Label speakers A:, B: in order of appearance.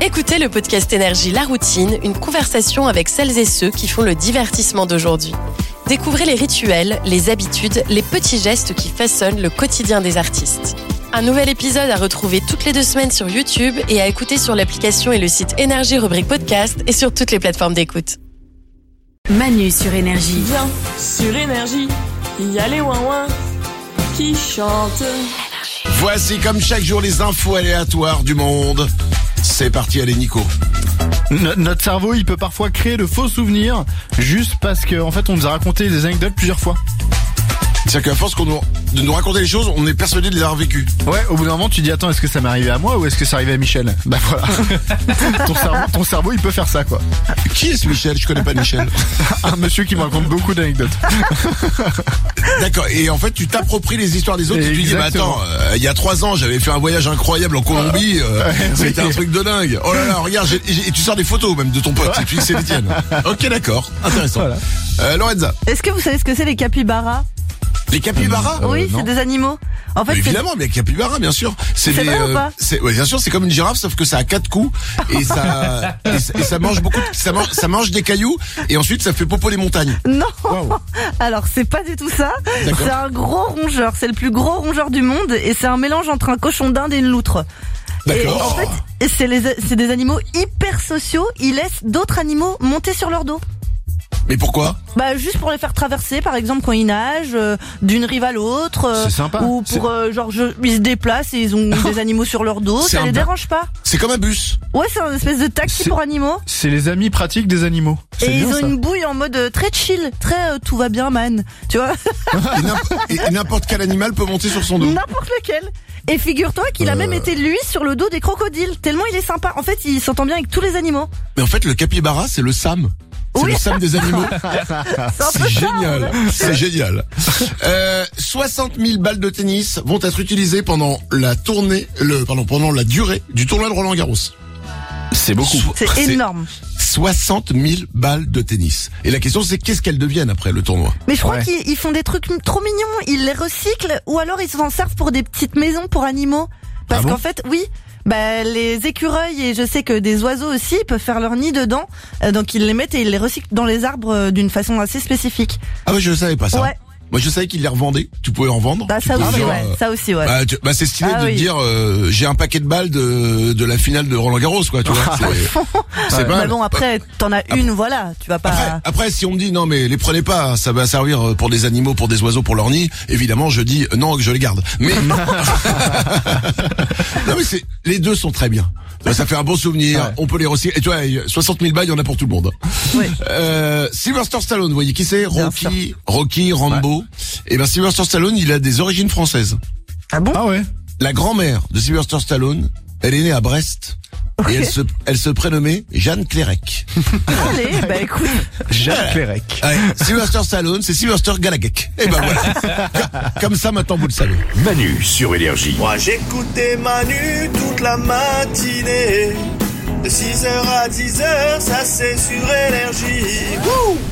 A: Écoutez le podcast Énergie La Routine, une conversation avec celles et ceux qui font le divertissement d'aujourd'hui. Découvrez les rituels, les habitudes, les petits gestes qui façonnent le quotidien des artistes. Un nouvel épisode à retrouver toutes les 2 semaines sur YouTube et à écouter sur l'application et le site Énergie rubrique podcast et sur toutes les plateformes d'écoute.
B: Manu sur Énergie.
C: Viens sur Énergie, il y a les ouin-ouin qui chantent.
D: Voici comme chaque jour les infos aléatoires du monde. C'est parti, allez Nico.
E: Notre cerveau, il peut parfois créer de faux souvenirs juste parce qu'en fait, on nous a raconté des anecdotes plusieurs fois.
D: C'est-à-dire qu'à force de nous raconter les choses, on est persuadé de les avoir vécues.
E: Ouais, au bout d'un moment, tu dis attends, est-ce que ça m'est arrivé à moi ou est-ce que ça arrivé à Michel ? Bah voilà. ton cerveau, il peut faire ça quoi.
D: Qui est ce Michel ? Je connais pas Michel.
E: Un monsieur qui me raconte beaucoup d'anecdotes.
D: D'accord, et en fait tu t'appropries les histoires des autres et tu dis bah attends, il y a 3 ans j'avais fait un voyage incroyable en Colombie, c'était un truc de dingue. Oh là là, regarde, et tu sors des photos même de ton pote, et tu dis que c'est les tiennes. Ok, d'accord, intéressant. Voilà. Lorenza.
F: Est-ce que vous savez ce que c'est les capybaras ?
D: Les capybaras ?
F: Oui, c'est des animaux. En fait,
D: évidemment, mais les capybaras, bien sûr.
F: C'est vrai ou pas ?
D: Ouais, bien sûr, c'est comme une girafe, sauf que ça a 4 coups et ça mange beaucoup. Ça mange des cailloux et ensuite ça fait popo des montagnes.
F: Non.
D: Wow.
F: Alors c'est pas du tout ça.
D: D'accord.
F: C'est un gros rongeur. C'est le plus gros rongeur du monde et c'est un mélange entre un cochon d'Inde et une loutre.
D: D'accord.
F: Et en fait, c'est des animaux hyper sociaux. Ils laissent d'autres animaux monter sur leur dos.
D: Mais pourquoi ?
F: Bah juste pour les faire traverser, par exemple quand ils nagent d'une rive à l'autre.
E: C'est sympa.
F: Ou pour ils se déplacent et ils ont des animaux sur leur dos.
D: C'est
F: Ça les dérange pas.
D: C'est comme un bus.
F: Ouais, c'est une espèce de taxi pour animaux.
E: C'est les amis pratiques des animaux. C'est
F: Et
E: bien,
F: ils ont
E: ça.
F: une bouille en mode très chill, très tout va bien man, tu vois.
D: Et n'importe quel animal peut monter sur son dos.
F: N'importe lequel. Et figure-toi qu'il a même été lui sur le dos des crocodiles, tellement il est sympa. En fait, il s'entend bien avec tous les animaux.
D: Mais en fait, le capybara, c'est le Sam. C'est
F: Oui.
D: le Sam des animaux.
F: C'est
D: Génial. C'est génial. 60 000 balles de tennis vont être utilisées pendant la durée du tournoi de Roland-Garros.
E: C'est beaucoup.
F: C'est énorme.
D: 60 000 balles de tennis. Et la question, c'est qu'est-ce qu'elles deviennent après le tournoi ?
F: Mais je crois qu'ils font des trucs trop mignons. Ils les recyclent ou alors ils s'en servent pour des petites maisons pour animaux. Parce qu'en fait, oui. Bah, les écureuils et je sais que des oiseaux aussi peuvent faire leur nid dedans, donc ils les mettent et ils les recyclent dans les arbres d'une façon assez spécifique.
D: Ah ouais, je savais pas ça.
F: Ouais.
D: Moi, je savais qu'ils les revendaient. Tu pouvais en vendre.
F: Bah ça aussi, ouais. Ça aussi, ouais.
D: Bah, c'est stylé de
F: oui.
D: te dire j'ai un paquet de balles de la finale de Roland Garros, quoi. Tu vois. C'est pas
F: Bah bon, après t'en as une, voilà. Tu vas pas.
D: Après, si on me dit non mais les prenez pas, ça va servir pour des animaux, pour des oiseaux, pour leur nid. Évidemment, je dis non, que je les garde. Mais non, mais les deux sont très bien. Ça fait un bon souvenir. Ouais. On peut les recycler. Et tu vois, 60 000 balles, il y en a pour tout le monde.
F: Oui.
D: Sylvester Stallone, vous voyez qui c'est ? Rocky, Rambo. Ouais. Et ben Sylvester Stallone, il a des origines françaises.
F: Ah bon ?
E: Ah ouais.
D: La grand-mère de Sylvester Stallone, elle est née à Brest. Okay. Et elle se prénommait Jeanne Clérec.
F: Allez, bah écoute.
E: Jeanne Clérec.
D: Ouais, Sylvester Stallone, c'est Sylvester Galagek. Et ben voilà. Comme ça, maintenant, vous le savez.
G: Manu sur Énergie.
H: Moi, j'écoutais Manu toute la matinée. De 6h à 10h, ça c'est sur Énergie. Wouh!